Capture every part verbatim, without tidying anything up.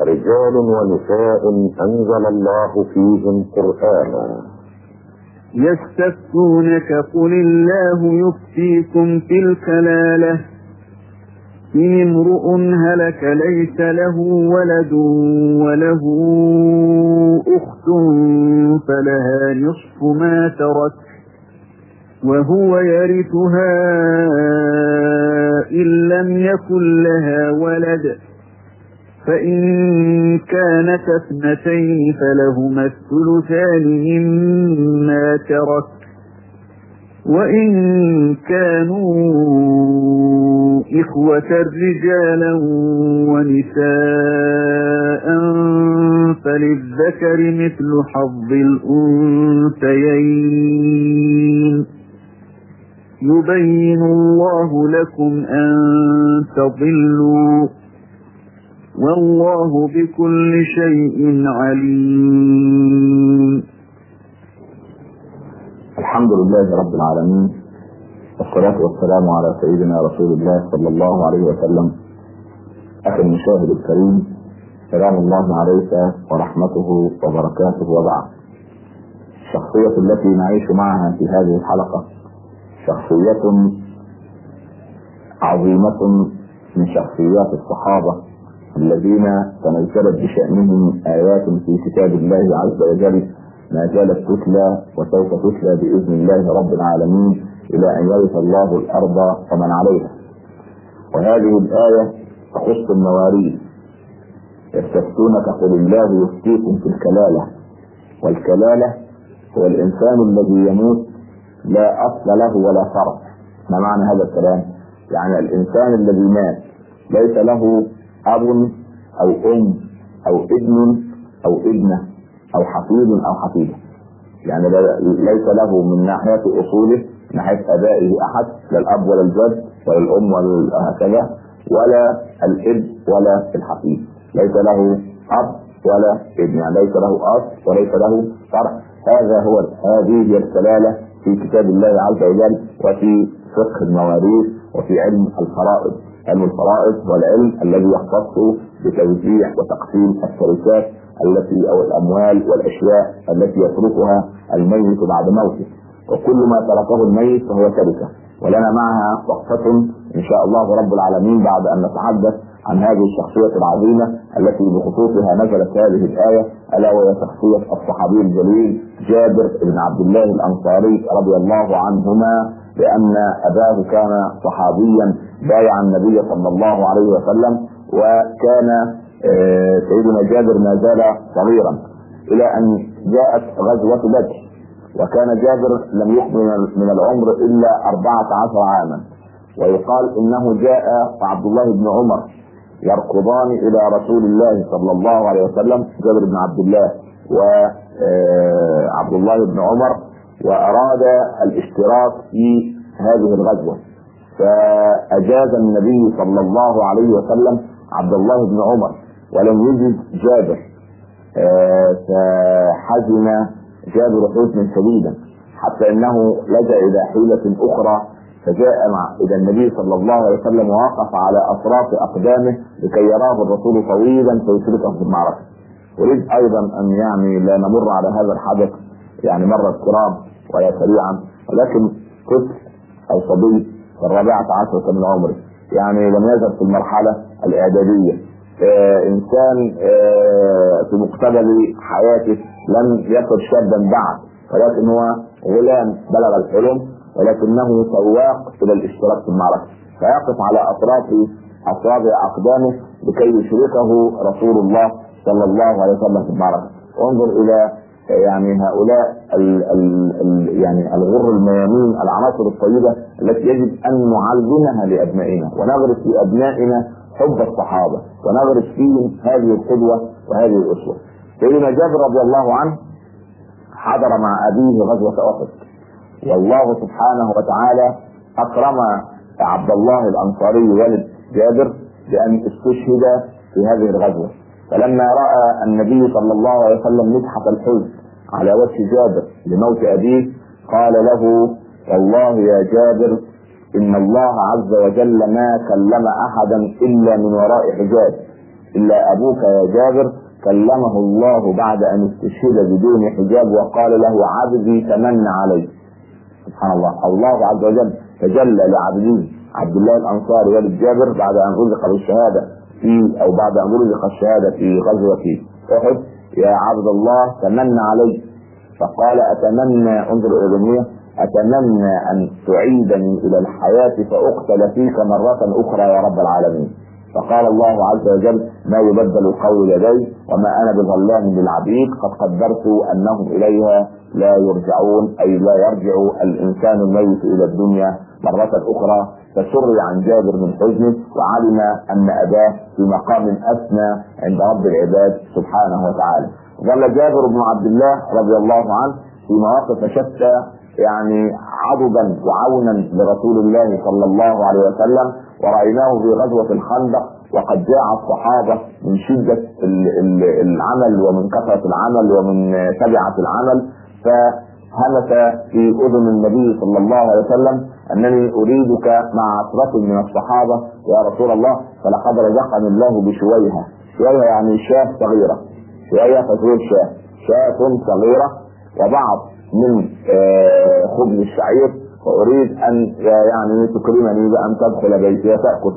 رجال ونساء أنزل الله فيهم قرآنا. يستفتونك قل الله يفتيكم في الكلالة إن امرؤ هلك ليس له ولد وله أخت فلها نصف ما ترك وهو يرثها إن لم يكن لها ولد فإن كانت اثنتين فلهما الثلثان مما ترك وإن كانوا إخوة رجالا ونساء فللذكر مثل حظ الأنثيين يبين الله لكم أن تضلوا والله بكل شيء عليم. الحمد لله رب العالمين، والصلاة والسلام على سيدنا رسول الله صلى الله عليه وسلم. أخي المشاهد الكريم، سلام الله عليك ورحمته وبركاته، وبعد. الشخصية التي نعيش معها في هذه الحلقة شخصية عظيمة من شخصيات الصحابة الذين تنزلت بشأنهم آيات في كتاب الله عز وجل ما زالت تتلى وسوف تتلى بإذن الله رب العالمين إلى أن يرث الله الأرض ومن عليها. وهذه الآية تخص المواريث. يستفتونك قل الله يفتيكم في الكلالة، والكلالة هو الإنسان الذي يموت لا أصل له ولا فرع. ما معنى هذا الكلام؟ يعني الإنسان الذي مات ليس له أب أو أم أو ابن أو ابنة أو حفيد أو حفيدة، يعني ليس له من ناحية أصوله من ناحية أبائه أحد، لا الأب ولا الجد ولا الأم ولا هكذا، ولا الابن ولا الحفيد، ليس له أب ولا ابن، يعني ليس له أصل وليس له فرع. هذا هو هذه هي الكلالة في كتاب الله عز وجل وفي فقه المواريث وفي علم الفرائض. علم الفرائض هو العلم الذي يختص بتوزيع وتقسيم التركات التي او الاموال والاشياء التي يتركها الميت بعد موته، وكل ما تركه الميت فهو تركه. ولنا معها وقفة ان شاء الله رب العالمين بعد ان نتحدث عن هذه الشخصية العظيمة التي بخصوصها نزلت هذه الآية، الا وهي شخصية الصحابي الجليل جابر بن عبد الله الانصاري رضي الله عنهما، لأن أباه كان صحابيا بايع النبي صلى الله عليه وسلم، وكان سيدنا جابر ما زال صغيرا إلى أن جاءت غزوة بدر، وكان جابر لم يكمل من العمر إلا أربعة عشر عاما. ويقال إنه جاء عبد الله بن عمر يركضان إلى رسول الله صلى الله عليه وسلم، جابر بن عبد الله وعبد الله بن عمر، وأراد الاشتراك في هذه الغزوة، فأجاز النبي صلى الله عليه وسلم عبد الله بن عمر ولم يجد جابر، فحزن جابر حزنا شديدا حتى انه لجأ الى حيلة اخرى، فجاء مع الى النبي صلى الله عليه وسلم ووقف على اطراف اقدامه لكي يراه الرسول طويلا فيشركه في المعركة. اريد ايضا ان يعني لا نمر على هذا الحدث يعني مرة كرام ولا سريعا، ولكن طفل او صبي في الرابعة عشرة من عمره، يعني لم يزل في المرحلة الاعدادية، آه انسان آه في مقتبل حياته، لم يكن شابا بعد، ولكن هو غلام بلغ الحلم، ولكنه سواق الى الاشتراك في المعركة، فيقف على اطراف اصابع اقدامه لكي يشركه رسول الله صلى الله عليه وسلم في المعركة. انظر الى يعني هؤلاء ال ال ال يعني الغر الميامين، العناصر الطيبة التي يجب ان نعلمها لابنائنا ونغرس في ابنائنا حب الصحابة ونغرس فيهم هذه القدوة وهذه الاسوة. سيدنا جابر رضي الله عنه حضر مع ابيه غزوة احد، والله سبحانه وتعالى اكرم عبد الله الانصاري والد جابر بان استشهد في هذه الغزوة. فلما رأى النبي صلى الله عليه وسلم مسحة الحزن على وجه جابر لموت أبيه قال له: والله يا جابر إن الله عز وجل ما كلم أحدا إلا من وراء حجاب، إلا أبوك يا جابر كلمه الله بعد أن استشهد بدون حجاب وقال له عبدي تمنى علي. سبحان الله، الله عز وجل تجلى لعبده عبد الله الأنصاري والد جابر بعد أن رزق بالشهادة في أو بعد أن رزق الشهادة في غزوة أحد: يا عبد الله تمنى علي. فقال أتمنى، انظر إلى الأمنية، أتمنى أن تعيدني إلى الحياة فأقتل فيك مرة أخرى يا رب العالمين. فقال الله عز وجل: ما يبدل القول لدي وما أنا بظلام للعبيد، قد قدرت أنهم إليها لا يرجعون، أي لا يرجع الإنسان الميت إلى الدنيا مرة أخرى. فسري عن جابر من حزنه وعلم أن أباه في مقام أسنى عند رب العباد سبحانه وتعالى. ظل جابر بن عبد الله رضي الله عنه في مواقف شتى يعني عضدا وعونا لرسول الله صلى الله عليه وسلم، ورأيناه في غزوة الخندق وقد جاع الصحابة من شدة العمل ومن كثرة العمل ومن تبعة العمل، فهمس في أذن النبي صلى الله عليه وسلم: أنني أريدك مع عشرة من الصحابة يا رسول الله، فلقد رزقني الله بشويها. شويها يعني شاة صغيرة، شوية فتقول شاة شاة صغيرة وبعض من آه خبز الشعير، وأريد أن يعني تكرمني بأن تدخل بيتي وتأكل.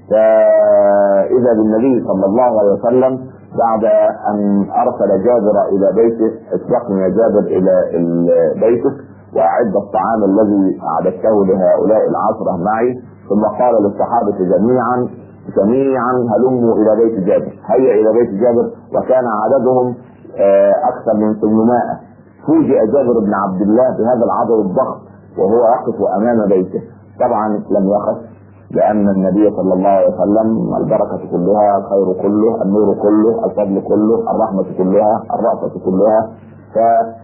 فإذا بالنبي صلى الله عليه وسلم بعد أن أرسل جابر إلى بيته: اسبقني يا جابر إلى بيتك وأعد الطعام الذي أعددته لهؤلاء العشرة معي. ثم قال للصحابة جميعا جميعا هلموا إلى بيت جابر، هيا إلى بيت جابر، وكان عددهم أكثر من ثمانمائة. فوجئ جابر بن عبد الله بهذا العدد الضخم وهو يقف أمام بيته. طبعا لم يخف، لأن النبي صلى الله عليه وسلم البركة كلها، الخير كله، النور كله، الفضل كله، الرحمة كلها، الرأفة كلها. ف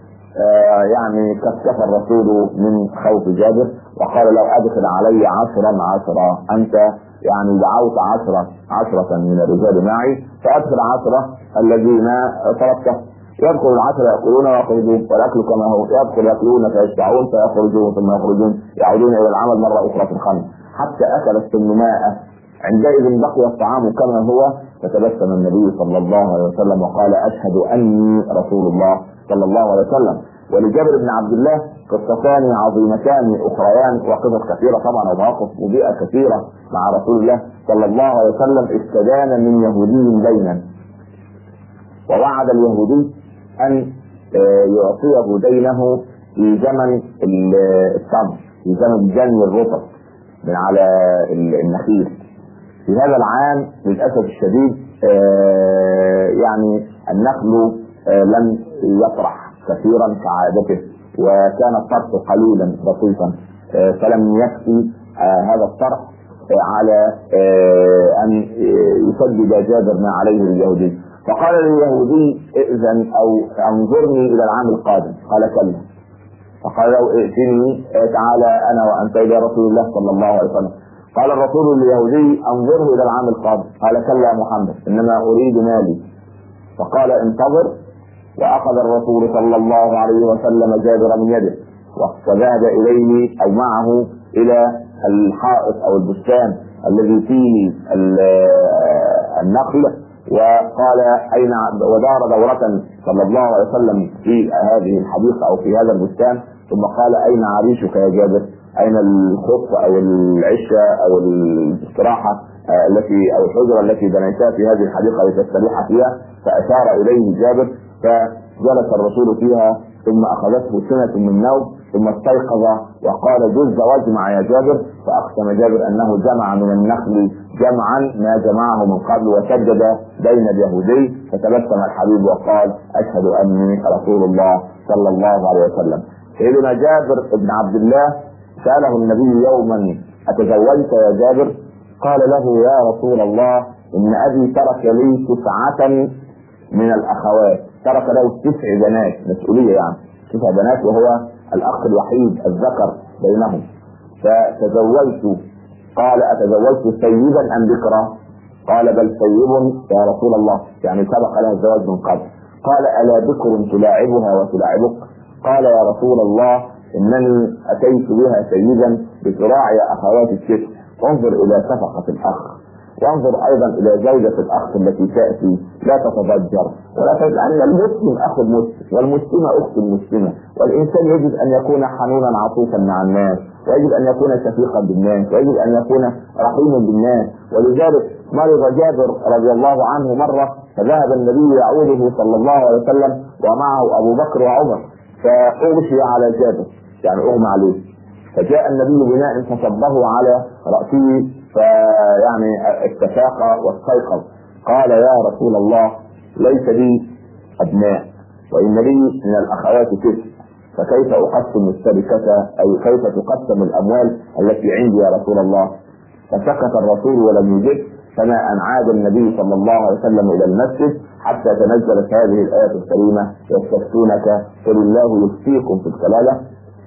يعني كشف الرسول من خوف جابر وقال: لو أدخل علي عشرا عشرا، أنت يعني دعوت عشرة عشرة من الرجال معي، فأدخل عشرة الذين تركته. يدخل العشرة يأكلون ويخرجون، والأكل كما هو، يدخل يأكلون فيشبعون فيخرجون ثم يخرجون يعودون إلى العمل مرة أخرى في الخمس، حتى أكل الثمانمائة. عندئذ بقي الطعام كما هو، فتبسم النبي صلى الله عليه وسلم وقال: أشهد أني رسول الله صلى الله عليه وسلم. ولجابر بن عبد الله قصتان عظيمتان أخريان وقصص كثيرة طبعا ومواقف مضيئة كثيرة مع رسول الله صلى الله عليه وسلم. استدان من يهودي دينا، ووعد اليهودي أن يعطيه دينه في زمن التمر، في زمن جني الرطب من على النخيل. في هذا العام للأسف الشديد يعني النخل لم يطرح كثيرا كعادته، وكان الطرح قليلا بسيطا، فلم يكفي هذا الطرح على أن يسدد جابر ما عليه اليهودي. فقال لليهودي: ائذن أو انظرني إلى العام القادم. قال: كلا. فقال له: ائتني، تعالى أنا وأنت إلى رسول الله صلى الله عليه وسلم. قال الرسول لليهودي: انظره إلى العام القادم. قال: كلا يا محمد، إنما أريد مالي. فقال: انتظر. وأخذ الرسول صلى الله عليه وسلم جابر من يده وذهب إليه أو معه إلى الحائط أو البستان الذي فيه النخل، وقال: أين؟ ودار دورة صلى الله عليه وسلم في هذه الحديقة أو في هذا البستان، ثم قال: أين عريشك يا جابر؟ أين الخط أو العشة أو الاستراحة التي أو الحجرة التي بنيتها في هذه الحديقة لتستريح فيها؟ فأشار إليه جابر، فجلس الرسول فيها، ثم أخذته سنة من نوم، ثم استيقظ وقال: جز واجمع يا جابر. فأقسم جابر أنه جمع من النخل جمعا ما جمعه من قبل، وسجد بين اليهودي، فتبسم الحبيب وقال: أشهد أني رسول الله صلى الله عليه وسلم. سيدنا جابر بن عبد الله سأله النبي يوما: أتزوجت يا جابر؟ قال له: يا رسول الله، إن أبي ترك لي تسعة من الأخوات، ترك له تسع بنات، مسؤولية يعني تسع بنات، وهو الأخ الوحيد الذكر بينهم، فتزوجت. قال: أتزوجت سيدا أم بكرا؟ قال: بل سيد يا رسول الله، يعني سبق له الزواج من قبل. قال: ألا بكر تلاعبها وتلاعبك؟ قال: يا رسول الله، إنني أتيت بها سيدا بتراعي أخوات الست. انظر إلى شفقة الأخ وانظر ايضا الى زوجة الاخ التي تأتي لا تتضجر ولا تجد ان المسلم اخو المسلم والمسلمة اخت المسلمة، والانسان يجب ان يكون حنونا عطوفا مع الناس، ويجب ان يكون شفيقا بالناس، ويجب ان يكون رحيما بالناس. ولذلك مرض جابر رضي الله عنه مرة، فذهب النبي يعوده صلى الله عليه وسلم ومعه ابو بكر وعمر، فاغشي على جابر يعني اغمى عليه، فجاء النبي بماء فصبه على رأسه فيعني استفاق واستيقظ. قال يا رسول الله ليس لي ابناء وان لي من الاخوات تسع، فكيف اقسم التركة اي كيف تقسم الاموال التي عندي يا رسول الله؟ فسكت الرسول ولم يجب، فما ان عاد النبي صلى الله عليه وسلم الى المسجد حتى تنزلت هذه الايه الكريمه يستفتونك قل الله يفتيكم في الكلاله.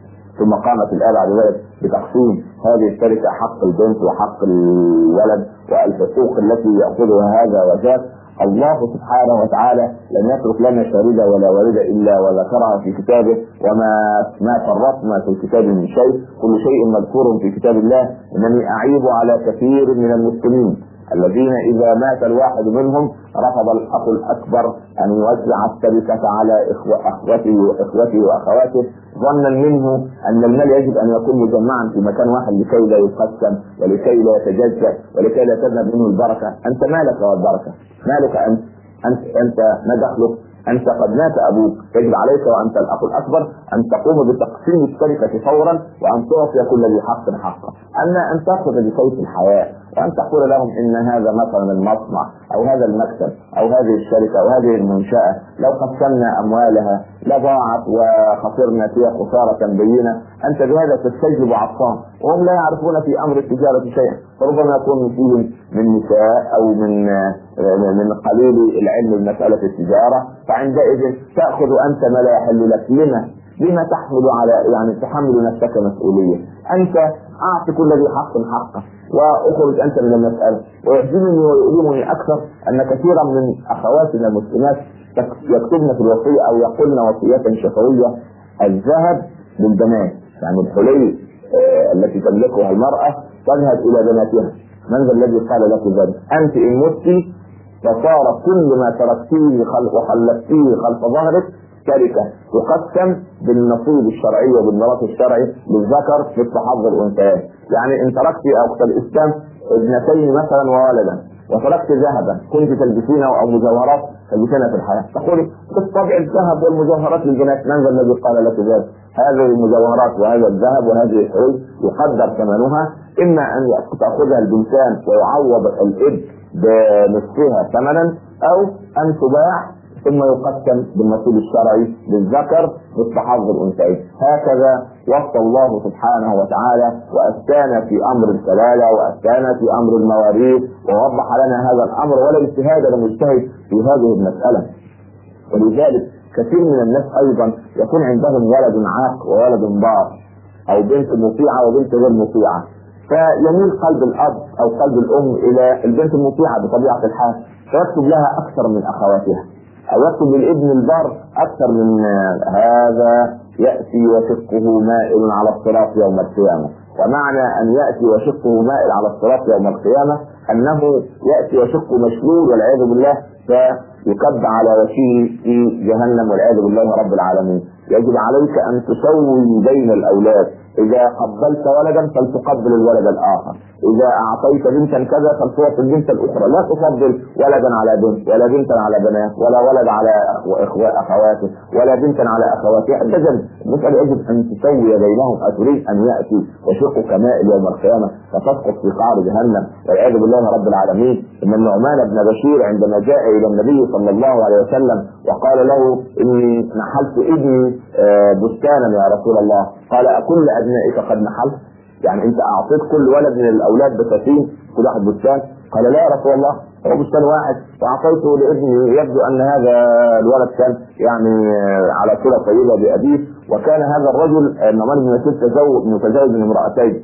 ثم قامت الآية بعد ذلك بتقسيم هذه التركة حق البنت وحق الولد والحقوق التي يأخذها هذا وذاك. الله سبحانه وتعالى لم يترك لنا شاردة ولا واردة إلا وذكرها في كتابه، وما ما فرطنا في الكتاب من شيء، كل شيء مذكور في كتاب الله. إنني أعيب على كثير من المسلمين الذين إذا مات الواحد منهم رفض الأخ الأكبر أن يوزع التركة على إخوته وإخوته وأخواته، ظنا منه أن المال يجب أن يكون مجمعا في مكان واحد لكي لا يقسم ولكي لا يتجزأ ولكي لا تذهب منه البركة. أنت مالك والبركة؟ مالك أنت؟ أنت أنت ما دخلك؟ أنت قد مات أبوك، يجب عليك وأنت الأخ الأكبر أن تقوم بتقسيم التركة فورا وأن تعطي كل ذي حق حقه. أما أن تأخذ بسيف الحياة وأن تقول لهم إن هذا مثلا المصنع أو هذا المكتب أو هذه الشركة أو هذه المنشأة لو قسمنا أموالها لضاعت وخسرنا فيها خسارة بينة، أنت بهذا تستجلب عطفان وهم لا يعرفون في أمر التجارة شيئا، فربما يكون فيهم من نساء أو من من قليل العلم بمسألة التجارة، فعندئذ تأخذ أنت ما لا يحل لك. لما لما تحمل على يعني تحمل نفسك مسؤولية؟ أنت أعطي كل ذي حق حقه واخرج انت من المسألة. ويعجبني ويؤلمني اكثر ان كثيرا من اخواتنا المسلمات يكتبن في الوصية او يقولن وصيات شفوية الذهب للبنات، يعني الحلي آه التي تملكها المرأة تذهب الى بناتها. من ذا الذي قال لك ذلك؟ انت ان متي فصار كل ما تركتيه وخلفتيه خلف ظهرك شركة تقسم بالنصيب الشرعي وبالميراث الشرعي للذكر مثل حظ الانثيين. يعني ان تركت اخت الاسلام ابنتين مثلا وولدا وتركت ذهبا كنت تلبسينه او مجوهرات تلبسينها في الحياه، تقولي بالطبع الذهب والمجوهرات للبنات. من ذا الذي قال لك ذلك؟ هذه المجوهرات وهذا الذهب وهذه الحلي يقدر ثمنها، اما ان تاخذها البنتان ويعوض الاب بنصفها ثمنا او ان تباع ثم يقسم بالنصيب الشرعي للذكر مثل حظ الانثيين. هكذا وصى الله سبحانه وتعالى وافتانا في امر الكلاله وافتانا في امر المواريث ووضح لنا هذا الامر، ولا اجتهاد لمجتهد في هذه المساله. ولذلك كثير من الناس ايضا يكون عندهم ولد عاق وولد بار او بنت مطيعه وبنت غير مطيعه، فيميل قلب الاب او قلب الام الى البنت المطيعه بطبيعه الحال، فيكتب لها اكثر من اخواتها او يكتب للابن البار اكثر من هذا. يأتي وشقه مائل على الصراط يوم القيامة. ومعنى ان يأتي وشقه مائل على الصراط يوم القيامة انه يأتي وشقه مشلول والعياذ بالله فيكب على وجهه في جهنم والعياذ بالله رب العالمين. يجب عليك ان تسوي بين الاولاد، اذا قبلت ولدا فلتقبل الولد الاخر، اذا اعطيت بنتا كذا فلتعطي البنت الاخرى، لا تفضل ولدا على بنت ولا بنتا على بنات ولا ولد على اخوات اخواته ولا بنتا على اخواتها. ابدا، المسألة يجب ان تسوي بينهم. اتريد ان ياتي وشقك مائل يوم القيامه فتسقط في قعر جهنم والعياذ بالله رب العالمين. ان النعمان بن بشير عندما جاء الى النبي صلى الله عليه وسلم وقال له اني نحلت ابني بستانا يا رسول الله، قال اكل ابنائك قد نحلت؟ يعني انت اعطيت كل ولد من الاولاد بساتين كل واحد بستان؟ قال لا يا رسول الله، هو بستان واحد واعطيته لابني. يبدو ان هذا الولد كان يعني على صله طيبه بابيه، وكان هذا الرجل النعمان بن بشير تزوج متزوج من امرأتين.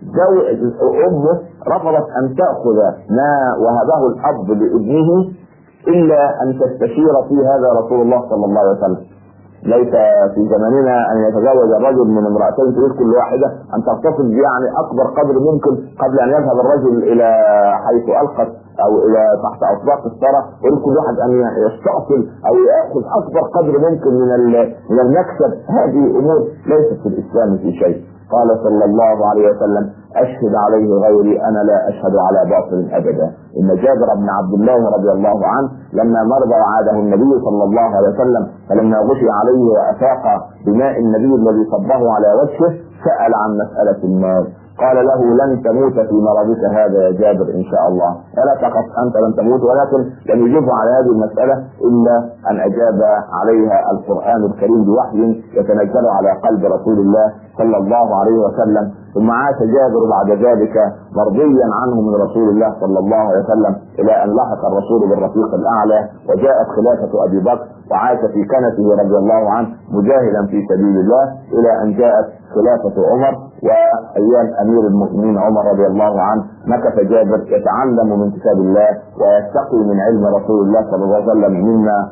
امه رفضت ان تاخذ ما وهبه الاب لابنه الا ان تستشير في هذا رسول الله صلى الله عليه وسلم. ليس في زماننا ان يتزوج الرجل من امرأتين تريد كل واحده ان تغتصب يعني اكبر قدر ممكن قبل ان يذهب الرجل الى حيث القت او الى تحت اطباق الثرى، ويريد كل واحد ان يستأصل او ياخذ اكبر قدر ممكن من من المكسب. هذه امور ليست في الاسلام في شيء. قال صلى الله عليه وسلم: اشهد عليه غيري انا لا اشهد على باطل ابدا. ان جابر بن عبد الله رضي الله عنه لما مرض وعاده النبي صلى الله عليه وسلم، فلما غشي عليه وافاق بماء النبي الذي صبه على وجهه سأل عن مسألة المال، قال له: لن تموت في مرضك هذا يا جابر ان شاء الله، ولا تخف انت لن تموت. ولكن لم يجب على هذه المسألة الا ان اجاب عليها القرآن الكريم بوحي يتنزل على قلب رسول الله صلى الله عليه وسلم. ثم عاش جابر بعد ذلك مرضيا عنه من رسول الله صلى الله عليه وسلم الى ان لحق الرسول بالرفيق الاعلى، وجاءت خلافة ابي بكر وعاش في كنفه رضي الله عنه مجاهدا في سبيل الله الى ان جاءت خلافة عمر. وايام امير المؤمنين عمر رضي الله عنه مكث جابر يتعلم من كتاب الله ويستقي من علم رسول الله صلى الله عليه وسلم مما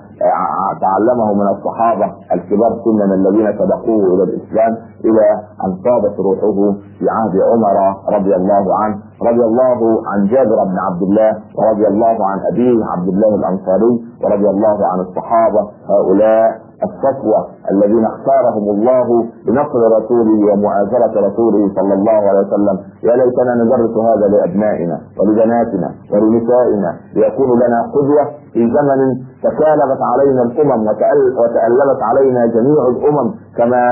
تعلمه من الصحابة الكبار سنا الذين سبقوه الى الاسلام، الى ان طابت روحه في عهد عمر رضي الله عنه. رضي الله عن جابر بن عبد الله ورضي الله عن ابيه عبد الله الانصاري ورضي الله عن الصحابة هؤلاء الصفوة الذين اختارهم الله لنصر رسوله ومؤازرة رسوله صلى الله عليه وسلم. يا ليتنا ندرس هذا لأبنائنا ولبناتنا ولنسائنا ليكونوا لنا قدوة في زمن تكالبت علينا الأمم وتألبت علينا جميع الأمم كما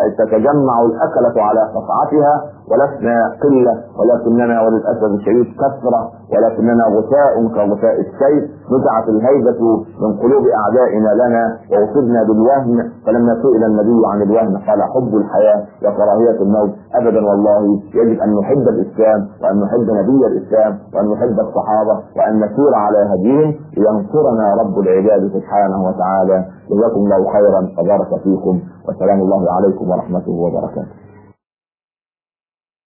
تتجمع الأكلة على قطعتها، ولسنا قلة ولكننا وللأسف الشديد كثرة، ولكننا غثاء كغثاء السيف. نزعت الهيبة من قلوب أعدائنا لنا ووصلنا بالوهن، فلما سئل النبي عن الوهن قال: حب الحياة وكراهية الموت. أبدا والله يجب أن نحب الإسلام وأن نحب نبي الإسلام وأن نحب الصحابة وأن نسير على هديهم لينصرنا رب العباد سبحانه وتعالى. جزاكم الله خيرا وبارك فيكم، وسلام الله عليكم ورحمته وبركاته.